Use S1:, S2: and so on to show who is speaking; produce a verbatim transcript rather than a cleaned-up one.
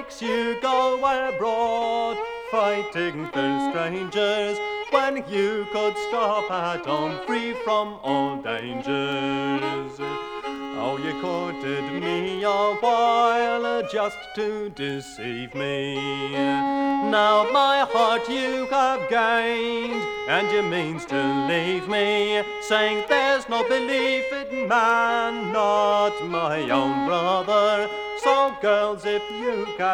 S1: makes you go abroad, fighting for strangers, when you could stop at home, free from all dangers. Oh, you courted me a while just to deceive me. Now my heart you have gained, and you means to leave me, saying there's no belief in man, not my own brother. So girls, if you can